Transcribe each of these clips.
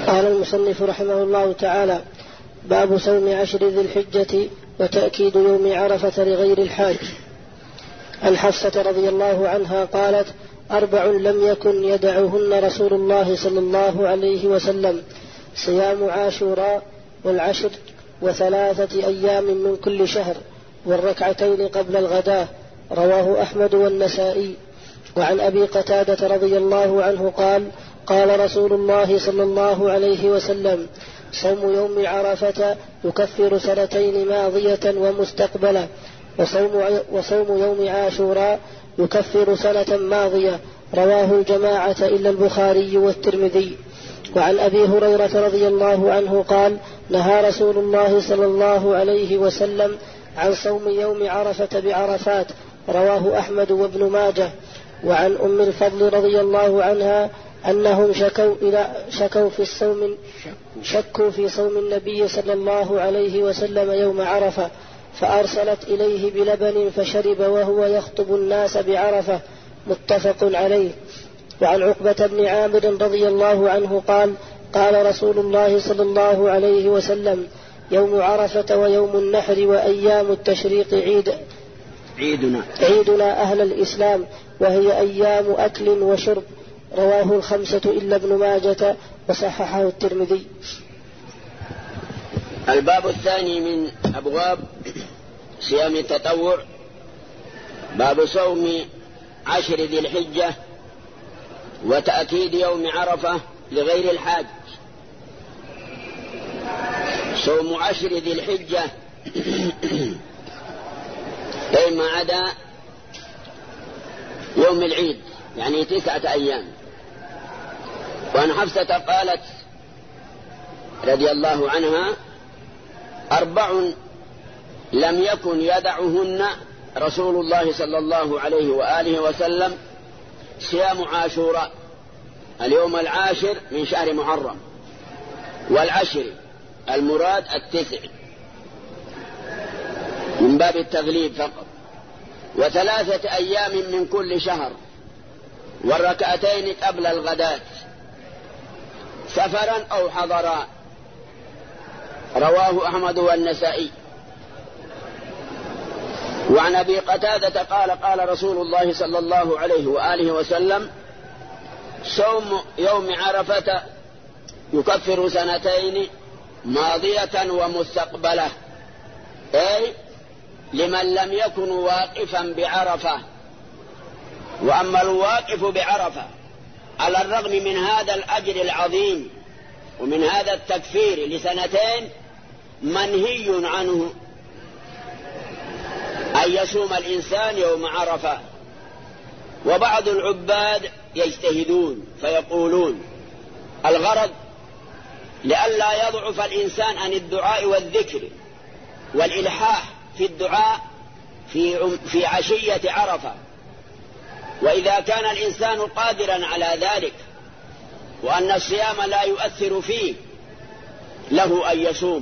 قال المصنف رحمه الله تعالى: باب صوم 10 ذي الحجة وتأكيد يوم عرفة لغير الحاج. عن حفصة رضي الله عنها قالت: 4 لم يكن يدعهن رسول الله صلى الله عليه وسلم: صيام عاشوراء والعشر و3 أيام من كل شهر والركعتين قبل الغداء. رواه أحمد والنسائي. وعن أبي قتادة رضي الله عنه قال: قال رسول الله صلى الله عليه وسلم: صوم يوم عرفة يكفر 2 ماضية ومستقبلة، وصوم يوم عاشوراء يكفر 1 ماضية. رواه الجماعة إلا البخاري والترمذي. وعن أبي هريرة رضي الله عنه قال: نهى رسول الله صلى الله عليه وسلم عن صوم يوم عرفة بعرفات. رواه أحمد وابن ماجه. وعن أم الفضل رضي الله عنها أنهم شكوا في صوم النبي صلى الله عليه وسلم يوم عرفة، فأرسلت إليه بلبن فشرب وهو يخطب الناس بعرفة. متفق عليه. وعن عقبة بن عامر رضي الله عنه قال: قال رسول الله صلى الله عليه وسلم: يوم عرفة ويوم النحر وأيام التشريق عيدنا أهل الإسلام، وهي أيام أكل وشرب. رواه 5 إلا ابن ماجة وصححه الترمذي. الباب الثاني من أبواب صيام التطوع، باب صوم 10 ذي الحجة وتأكيد يوم عرفة لغير الحاج. صوم 10 ذي الحجة أي ما عدا يوم العيد، يعني 9 أيام. وعن حفصة قالت رضي الله عنها: 4 لم يكن يدعهن رسول الله صلى الله عليه وآله وسلم: صيام عاشوراء اليوم 10 من شهر محرم، والعشر المراد 9 من باب التغليب فقط، و3 أيام من كل شهر، والركعتين قبل الغداة سفرا أو حضرا. رواه أحمد والنسائي. وعن أبي قتادة قال: قال رسول الله صلى الله عليه وآله وسلم: صوم يوم عرفة يكفر 2 ماضية ومستقبلة، أي لمن لم يكن واقفا بعرفة. وأما الواقف بعرفة على الرغم من هذا الأجر العظيم ومن هذا التكفير ل2 منهي عنه أن يصوم الإنسان يوم عرفة. وبعض العباد يجتهدون فيقولون الغرض لئلا يضعف الإنسان عن الدعاء والذكر والإلحاح في الدعاء في عشية عرفة. وإذا كان الإنسان قادرا على ذلك وأن الصيام لا يؤثر فيه له أن يصوم.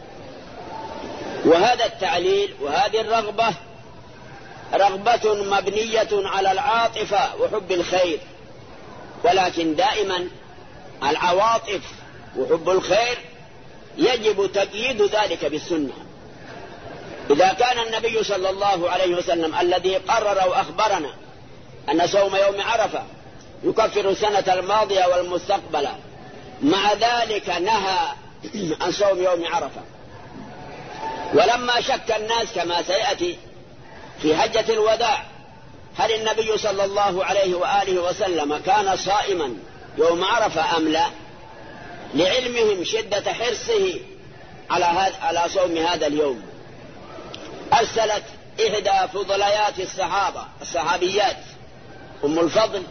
وهذا التعليل وهذه الرغبة رغبة مبنية على العاطفة وحب الخير، ولكن دائما العواطف وحب الخير يجب تقييد ذلك بالسنة. إذا كان النبي صلى الله عليه وسلم الذي قرر وأخبرنا أن صوم يوم عرفة يكفر السنة الماضية والمستقبلة، مع ذلك نهى عن صوم يوم عرفة، ولما شك الناس كما سيأتي في حجة الوداع هل النبي صلى الله عليه وآله وسلم كان صائما يوم عرفة أم لا، لعلمهم شدة حرصه على صوم هذا اليوم، أرسلت إحدى فضليات الصحابيات أم الفضل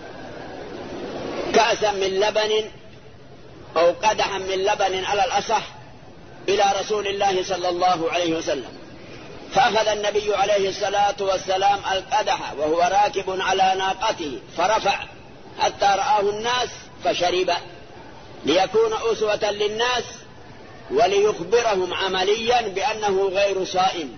كأسا من لبن أو قدحا من لبن على الأصح إلى رسول الله صلى الله عليه وسلم، فأخذ النبي عليه الصلاة والسلام القدح وهو راكب على ناقته فرفع حتى رآه الناس فشرب، ليكون أسوة للناس وليخبرهم عمليا بأنه غير صائم.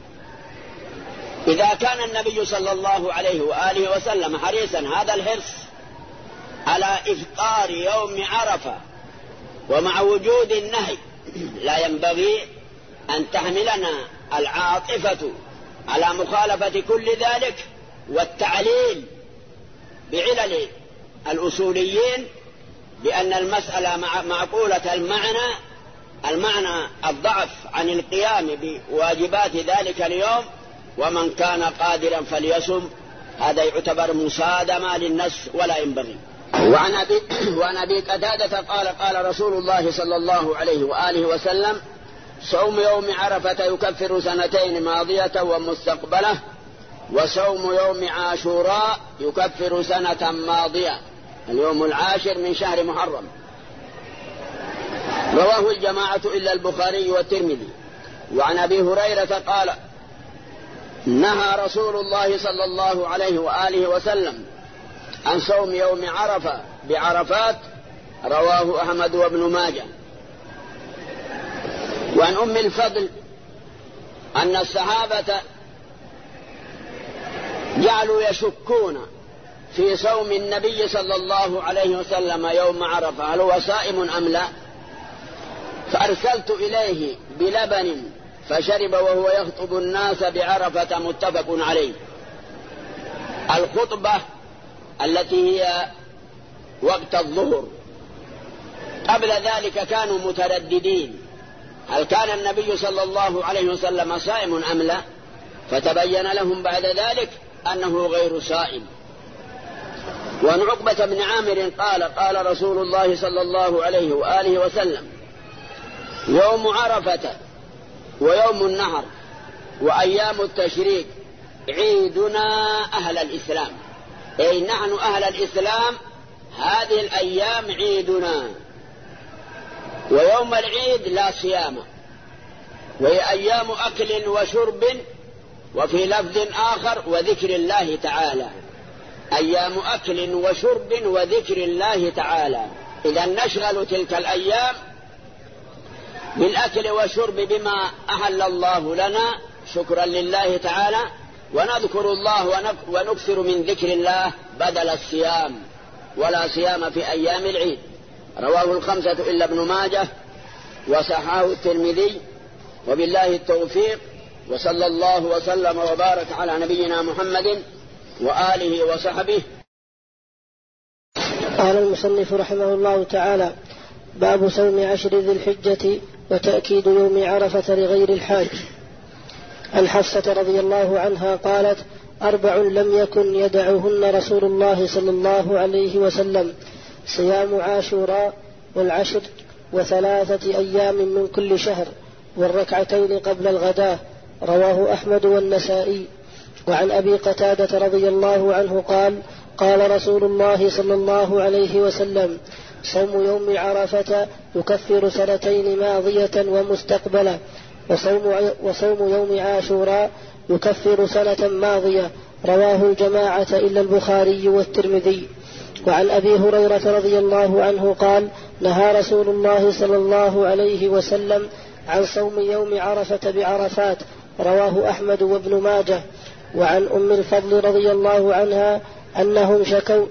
إذا كان النبي صلى الله عليه وآله وسلم حريصا هذا الحرص على إفطار يوم عرفة ومع وجود النهي لا ينبغي أن تحملنا العاطفة على مخالفة كل ذلك والتعليل بعلل الأصوليين بأن المسألة معقولة المعنى الضعف عن القيام بواجبات ذلك اليوم، ومن كان قادرا فليصم. هذا يعتبر مصادمة للنص ولا ينبغي. وعن أبي قتادة قال قال رسول الله صلى الله عليه وآله وسلم: صوم يوم عرفة يكفر سنتين ماضية ومستقبلة، وصوم يوم عاشوراء يكفر سنة ماضية، اليوم 10 من شهر محرم. رواه الجماعة إلا البخاري والترمذي. وعن أبي هريرة قال: نهى رسول الله صلى الله عليه وآله وسلم عن صوم يوم عرفة بعرفات، رواه أحمد وابن ماجه. وعن أم الفضل أن الصحابة جعلوا يشكون في صوم النبي صلى الله عليه وسلم يوم عرفة هل هو صائم أم لا، فأرسلت إليه بلبن فشرب وهو يخطب الناس بعرفة، متفق عليه. الخطبة التي هي وقت الظهر. قبل ذلك كانوا مترددين هل كان النبي صلى الله عليه وسلم صائم أم لا، فتبين لهم بعد ذلك أنه غير صائم. وعن عقبة بن عامر قال قال رسول الله صلى الله عليه وآله وسلم: يوم عرفة ويوم النحر وأيام التشريق عيدنا أهل الإسلام، أي نحن أهل الإسلام هذه الأيام عيدنا. ويوم العيد لا صيام، وهي أيام أكل وشرب، وفي لفظ آخر وذكر الله تعالى، أيام أكل وشرب وذكر الله تعالى. إذا نشغل تلك الأيام بالأكل والشرب بما أحل الله لنا شكرا لله تعالى، ونذكر الله ونكثر من ذكر الله بدل الصيام، ولا صيام في أيام العيد. رواه الخمسة إلا ابن ماجه وصححه الترمذي. وبالله التوفيق، وصلى الله وسلم وبارك على نبينا محمد وآله وصحبه. قال المصنف رحمه الله تعالى: باب صوم 10 ذي الحجة وتأكيد يوم عرفة لغير الحاج. عن حفصة رضي الله عنها قالت: 4 لم يكن يدعهن رسول الله صلى الله عليه وسلم: صيام عاشوراء والعشر و3 أيام من كل شهر والركعتين قبل الغداة. رواه أحمد والنسائي. وعن أبي قتادة رضي الله عنه قال: قال رسول الله صلى الله عليه وسلم: صوم يوم عرفة يكفر سنتين ماضية ومستقبلة، وصوم يوم عاشوراء يكفر سنة ماضية. رواه الجماعة إلا البخاري والترمذي. وعن أبي هريرة رضي الله عنه قال: نهى رسول الله صلى الله عليه وسلم عن صوم يوم عرفة بعرفات. رواه أحمد وابن ماجه. وعن أم الفضل رضي الله عنها أنهم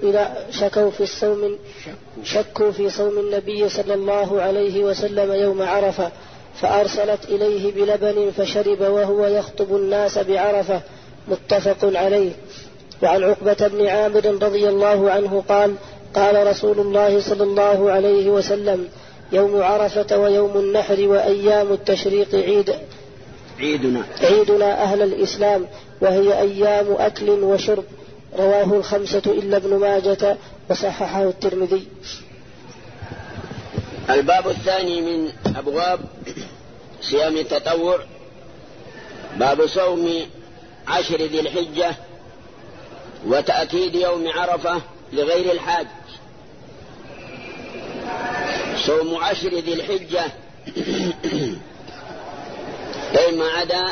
شكوا في صوم النبي صلى الله عليه وسلم يوم عرفة، فأرسلت إليه بلبن فشرب وهو يخطب الناس بعرفة، متفق عليه. وعن عقبة بن عامر رضي الله عنه قال: قال رسول الله صلى الله عليه وسلم: يوم عرفة ويوم النحر وأيام التشريق عيدنا أهل الإسلام، وهي أيام أكل وشرب. رواه الخمسة إلا ابن ماجة وصححه الترمذي. الباب الثاني من أبواب صيام التطوع، باب صوم 10 ذي الحجة وتأكيد يوم عرفة لغير الحاج. صوم 10 ذي الحجة أي ما عدا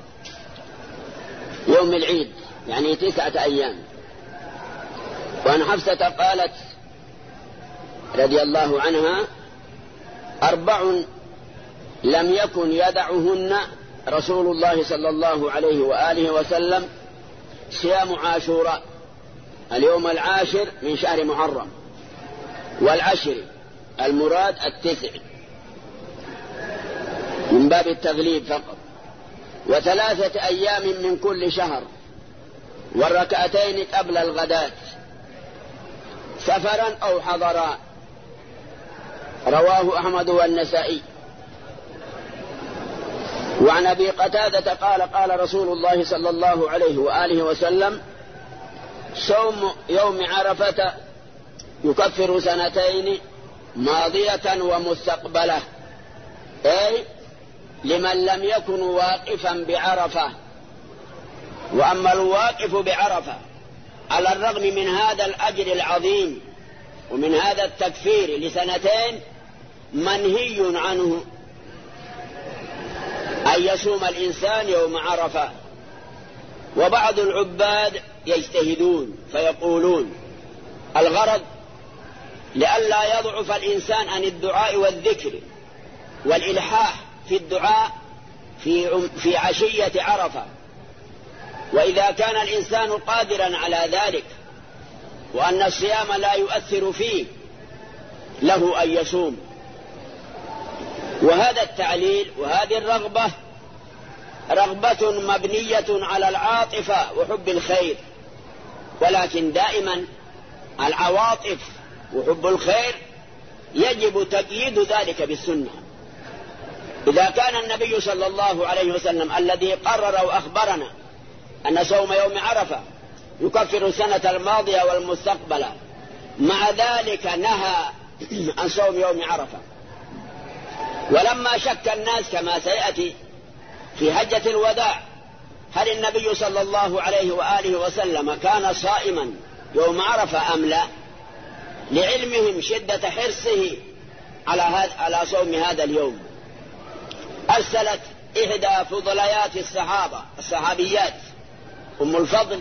يوم العيد، يعني 9 أيام. وعن حفصة قالت رضي الله عنها: 4 لم يكن يدعهن رسول الله صلى الله عليه وآله وسلم: صيام عاشوراء اليوم 10 من شهر محرم، والعشر المراد التسع من باب التغليب فقط، وثلاثة أيام من كل شهر، والركعتين قبل الغداة سفرا أو حضرا. رواه أحمد والنسائي. وعن أبي قتادة قال قال رسول الله صلى الله عليه وآله وسلم: صوم يوم عرفة يكفر سنتين ماضية ومستقبلة، أي لمن لم يكن واقفا بعرفة. وأما الواقف بعرفة على الرغم من هذا الأجر العظيم ومن هذا التكفير لسنتين منهي عنه أن يصوم الإنسان يوم عرفة. وبعض العباد يجتهدون فيقولون الغرض لئلا يضعف الإنسان عن الدعاء والذكر والإلحاح في الدعاء في عشية عرفة، وإذا كان الإنسان قادرا على ذلك وأن الصيام لا يؤثر فيه له أن يصوم. وهذا التعليل وهذه الرغبة رغبة مبنية على العاطفة وحب الخير، ولكن دائما العواطف وحب الخير يجب تقييد ذلك بالسنة. إذا كان النبي صلى الله عليه وسلم الذي قرر وأخبرنا أن صوم يوم عرفة يكفر السنة الماضية والمستقبلة، مع ذلك نهى عن صوم يوم عرفة، ولما شك الناس كما سيأتي في حجة الوداع هل النبي صلى الله عليه وآله وسلم كان صائما يوم عرفة أم لا، لعلمهم شدة حرصه على صوم هذا اليوم، أرسلت إحدى فضليات الصحابيات أم الفضل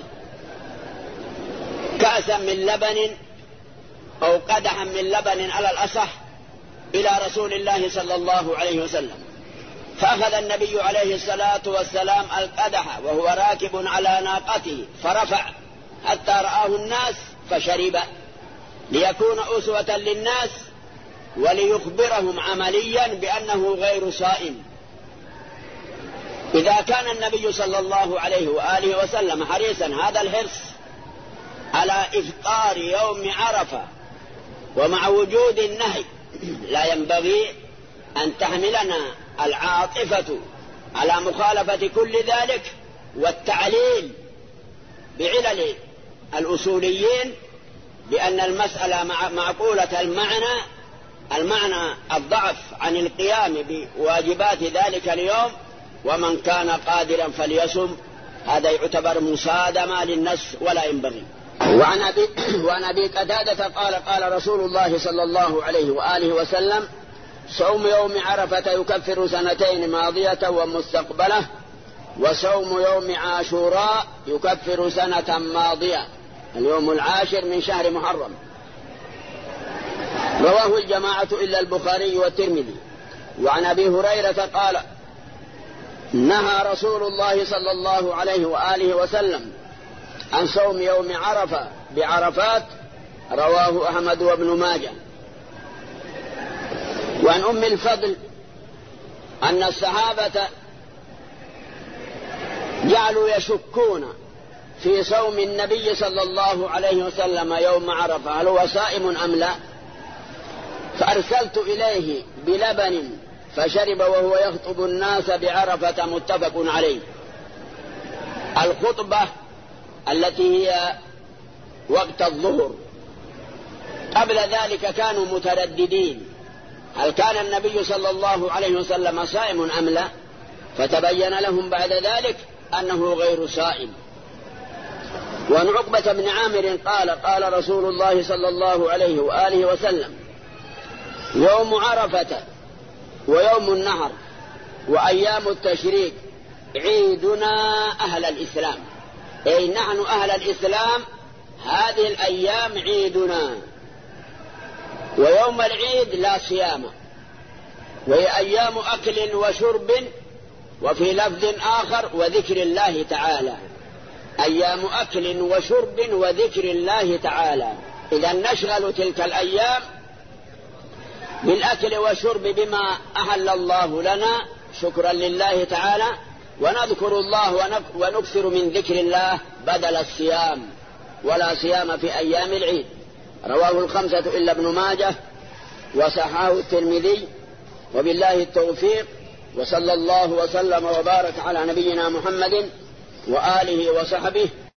كأسا من لبن أو قدحا من لبن على الأصح إلى رسول الله صلى الله عليه وسلم، فأخذ النبي عليه الصلاة والسلام القدح وهو راكب على ناقته فرفع حتى رآه الناس فشرب، ليكون أسوة للناس وليخبرهم عمليا بأنه غير صائم. إذا كان النبي صلى الله عليه وآله وسلم حريصا هذا الحرص على إفطار يوم عرفة ومع وجود النهي، لا ينبغي أن تحملنا العاطفة على مخالفة كل ذلك والتعليل بعلل الأصوليين بأن المسألة معقولة المعنى الضعف عن القيام بواجبات ذلك اليوم، ومن كان قادرا فليصم. هذا يعتبر مصادمة للنص ولا ينبغي. وعن أبي قتادة قال قال رسول الله صلى الله عليه وآله وسلم: صوم يوم عرفة يكفر سنتين ماضية ومستقبلة، وصوم يوم عاشوراء يكفر سنة ماضية، اليوم 10 من شهر محرم. رواه الجماعة إلا البخاري والترمذي. وعن أبي هريرة قال: نهى رسول الله صلى الله عليه وآله وسلم عن صوم يوم عرفة بعرفات، رواه أحمد وابن ماجه. وعن أم الفضل أن الصحابة جعلوا يشكون في صوم النبي صلى الله عليه وسلم يوم عرفة هل هو صائم أم لا، فأرسلت إليه بلبن فشرب وهو يخطب الناس بعرفة، متفق عليه. الخطبة التي هي وقت الظهر، قبل ذلك كانوا مترددين هل كان النبي صلى الله عليه وسلم صائم أم لا، فتبين لهم بعد ذلك أنه غير صائم. وعن عقبة بن عامر قال قال رسول الله صلى الله عليه وآله وسلم: يوم عرفة ويوم النحر وأيام التشريق عيدنا أهل الإسلام، أي نحن أهل الإسلام هذه الأيام عيدنا، ويوم العيد لا صيام، وهي أيام أكل وشرب، وفي لفظ آخر وذكر الله تعالى، أيام أكل وشرب وذكر الله تعالى. إذا نشغل تلك الأيام بالأكل والشرب بما أحل الله لنا شكرا لله تعالى، ونذكر الله ونكثر من ذكر الله بدل الصيام، ولا صيام في أيام العيد. رواه الخمسة إلا ابن ماجه وصححه الترمذي. وبالله التوفيق، وصلى الله وسلم وبارك على نبينا محمد وآله وصحبه